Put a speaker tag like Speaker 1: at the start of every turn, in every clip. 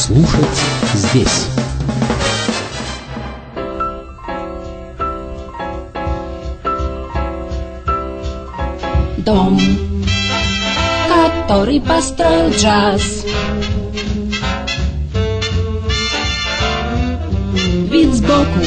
Speaker 1: слушать здесь.
Speaker 2: Дом, который построил джаз. Вид сбоку.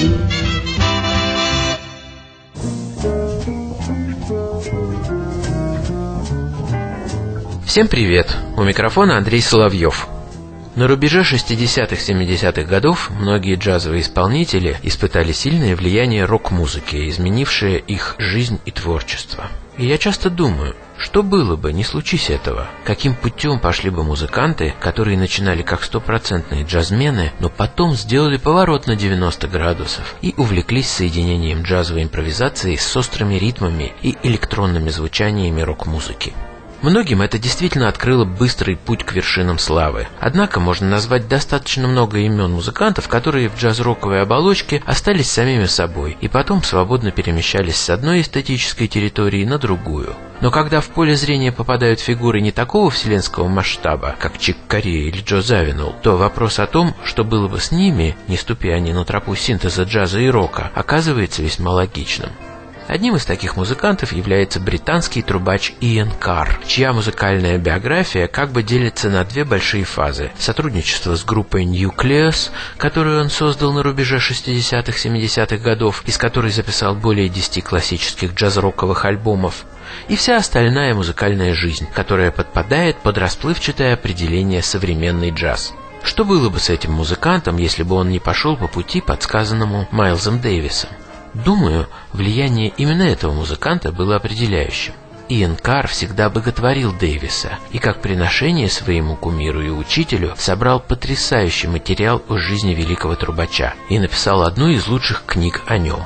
Speaker 3: Всем привет! У микрофона Андрей Соловьев. На рубеже 60-70-х годов многие джазовые исполнители испытали сильное влияние рок-музыки, изменившее их жизнь и творчество. И я часто думаю, что было бы, не случись этого? Каким путем пошли бы музыканты, которые начинали как стопроцентные джазмены, но потом сделали поворот на 90 градусов и увлеклись соединением джазовой импровизации с острыми ритмами и электронными звучаниями рок-музыки? Многим это действительно открыло быстрый путь к вершинам славы. Однако можно назвать достаточно много имен музыкантов, которые в джаз-роковой оболочке остались самими собой и потом свободно перемещались с одной эстетической территории на другую. Но когда в поле зрения попадают фигуры не такого вселенского масштаба, как Чик Корея или Джо Завинул, то вопрос о том, что было бы с ними, не ступя они на тропу синтеза джаза и рока, оказывается весьма логичным. Одним из таких музыкантов является британский трубач Иэн Карр, чья музыкальная биография как бы делится на две большие фазы: сотрудничество с группой Nucleus, которую он создал на рубеже 60-70-х годов, из которой записал более 10 классических джаз-роковых альбомов, и вся остальная музыкальная жизнь, которая подпадает под расплывчатое определение «современный джаз». Что было бы с этим музыкантом, если бы он не пошел по пути, подсказанному Майлзом Дэвисом? Думаю, влияние именно этого музыканта было определяющим. Иэн Карр всегда боготворил Дэвиса и как приношение своему кумиру и учителю собрал потрясающий материал о жизни великого трубача и написал одну из лучших книг о нем.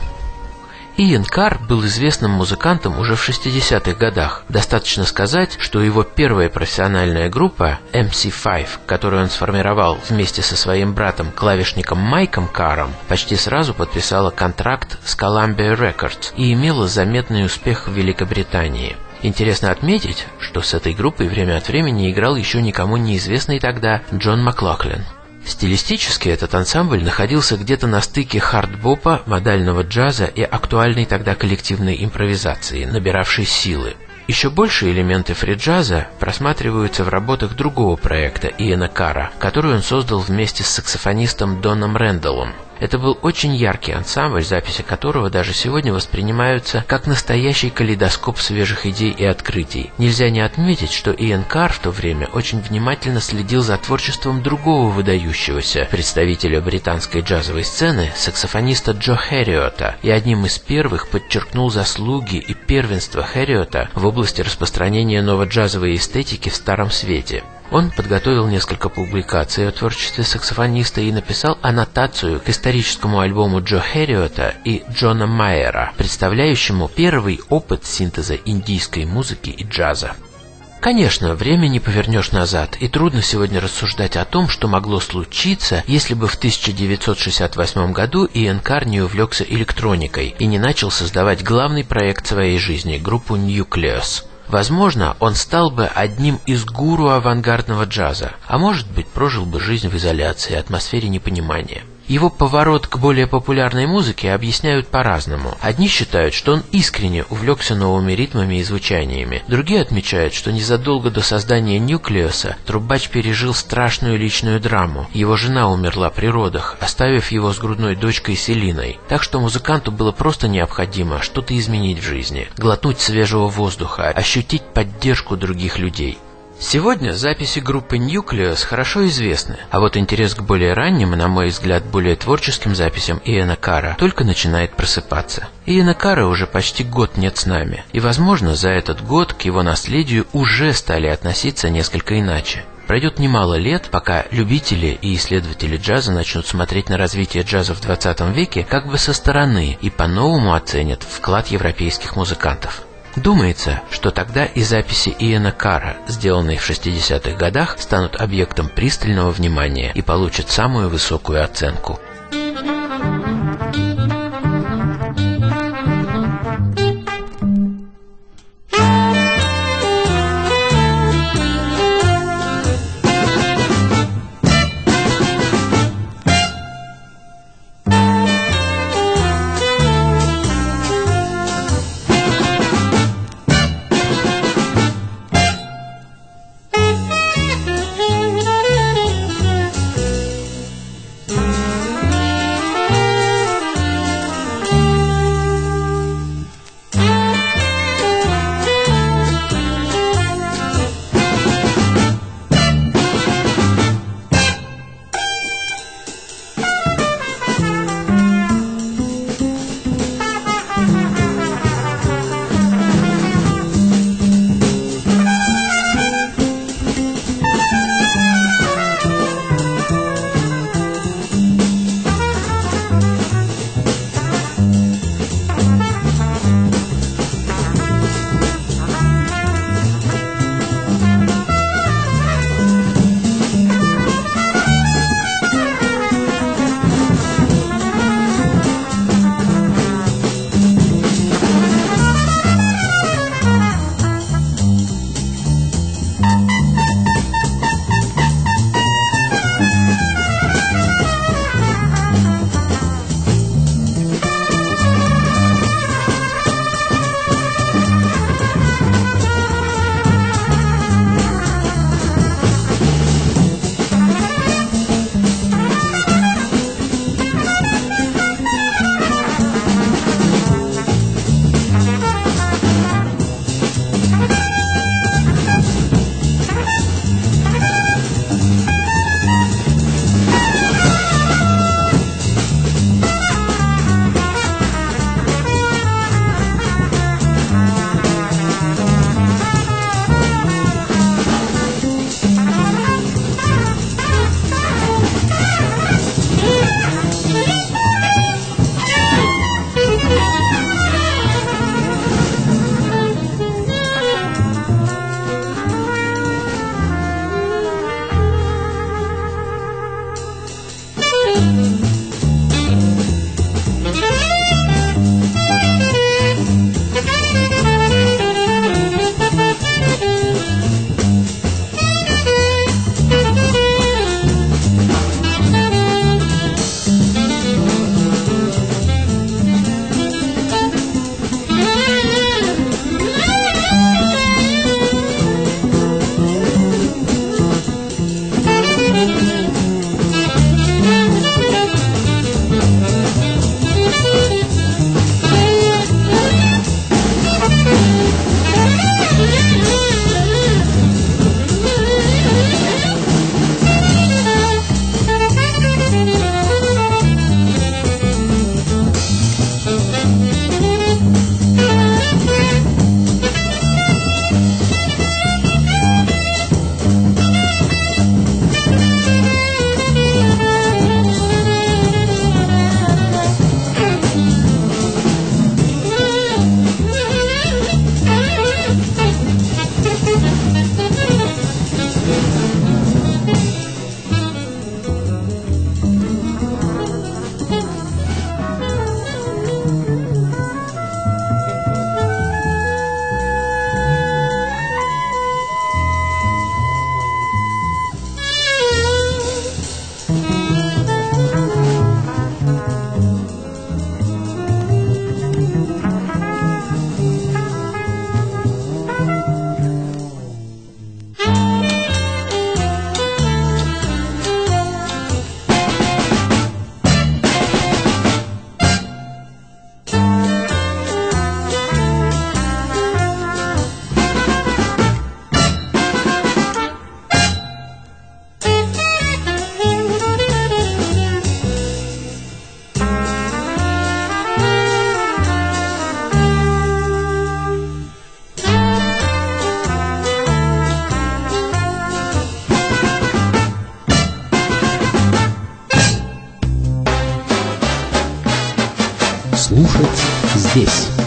Speaker 3: Иэн Карр был известным музыкантом уже в 60-х годах. Достаточно сказать, что его первая профессиональная группа MC5, которую он сформировал вместе со своим братом, клавишником Майком Карром, почти сразу подписала контракт с Columbia Records и имела заметный успех в Великобритании. Интересно отметить, что с этой группой время от времени играл еще никому неизвестный тогда Джон Маклохлин. Стилистически этот ансамбль находился где-то на стыке хард-бопа, модального джаза и актуальной тогда коллективной импровизации, набиравшей силы. Еще большие элементы фри-джаза просматриваются в работах другого проекта Иэна Карра, который он создал вместе с саксофонистом Доном Рэндаллом. Это был очень яркий ансамбль, записи которого даже сегодня воспринимаются как настоящий калейдоскоп свежих идей и открытий. Нельзя не отметить, что Иэн Карр в то время очень внимательно следил за творчеством другого выдающегося представителя британской джазовой сцены, саксофониста Джо Хэриота, и одним из первых подчеркнул заслуги и первенство Хэриота в области распространения новоджазовой эстетики в Старом Свете. Он подготовил несколько публикаций о творчестве саксофониста и написал аннотацию к историческому альбому Джо Хэриота и Джона Майера, представляющему первый опыт синтеза индийской музыки и джаза. Конечно, время не повернешь назад, и трудно сегодня рассуждать о том, что могло случиться, если бы в 1968 году Иэн Карр не увлекся электроникой и не начал создавать главный проект своей жизни – группу Nucleus. Возможно, он стал бы одним из гуру авангардного джаза, а может быть, прожил бы жизнь в изоляции, атмосфере непонимания. Его поворот к более популярной музыке объясняют по-разному. Одни считают, что он искренне увлекся новыми ритмами и звучаниями. Другие отмечают, что незадолго до создания Ньюклеуса трубач пережил страшную личную драму. Его жена умерла при родах, оставив его с грудной дочкой Селиной. Так что музыканту было просто необходимо что-то изменить в жизни, глотнуть свежего воздуха, ощутить поддержку других людей. Сегодня записи группы Nucleus хорошо известны, а вот интерес к более ранним и, на мой взгляд, более творческим записям Иэна Карра только начинает просыпаться. Иэна Карра уже почти год нет с нами, и, возможно, за этот год к его наследию уже стали относиться несколько иначе. Пройдет немало лет, пока любители и исследователи джаза начнут смотреть на развитие джаза в 20 веке как бы со стороны и по-новому оценят вклад европейских музыкантов. Думается, что тогда и записи Иэна Карра, сделанные в 60-х годах, станут объектом пристального внимания и получат самую высокую оценку.
Speaker 1: Слушать здесь.